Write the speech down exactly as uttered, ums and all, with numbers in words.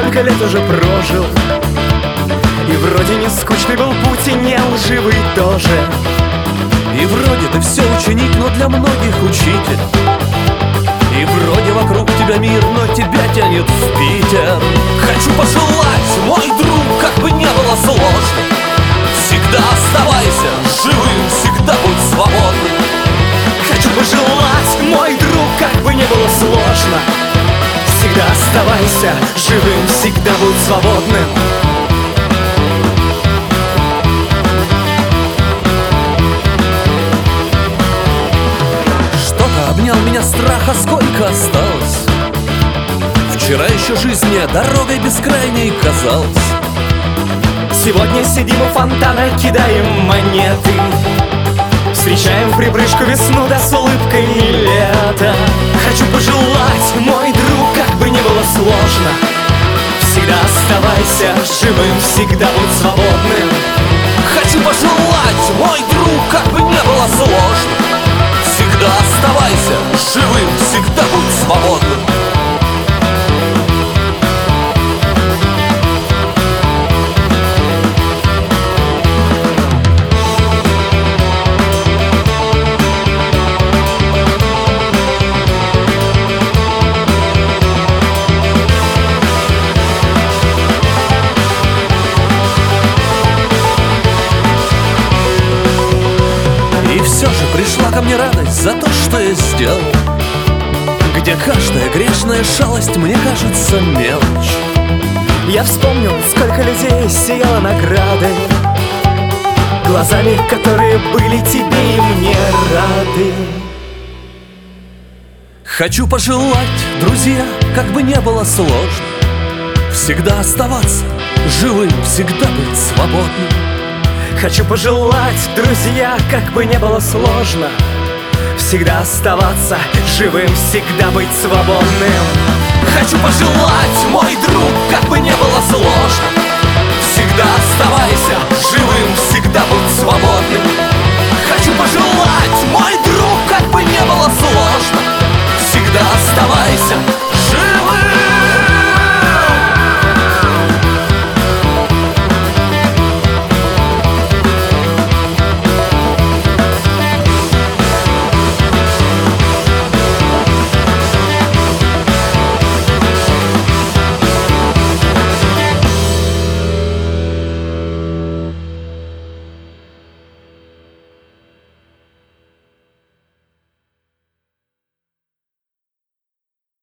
столько лет уже прожил, и вроде не скучный был путь, и не лживый тоже. И вроде ты все ученик, но для многих учитель. И вроде вокруг тебя мир, но тебя тянет в Питер. Хочу пожелать, мой друг, как бы не было сложно, всегда оставайся живым, всегда будь свободным. Хочу пожелать, мой друг, как бы не было сложно, всегда оставайся живым, всегда будь свободным. Что-то обнял меня страх, а сколько осталось? Вчера еще жизнь мне дорогой бескрайней казалась. Сегодня сидим у фонтана, кидаем монеты, встречаем в припрыжку весну, да с улыбкой лето. Хочу пожелать, мой друг, как бы не было сложно, всегда оставайся живым, всегда будь свободным. Хочу пожелать, мой друг, как бы не было сложно, всегда оставайся живым, всегда будь свободным. Все же пришла ко мне радость за то, что я сделал, где каждая грешная шалость мне кажется мелочь. Я вспомнил, сколько людей сияло наградой, глазами, которые были тебе и мне рады. Хочу пожелать, друзья, как бы не было сложно, всегда оставаться живым, всегда быть свободным. Хочу пожелать, друзья, как бы не было сложно, всегда оставаться живым, всегда быть свободным. Хочу пожелать, мой друг, как бы не было сложно, всегда оставайся живым, всегда будь свободным. Хочу пожелать, мой друг, как бы не было сложно,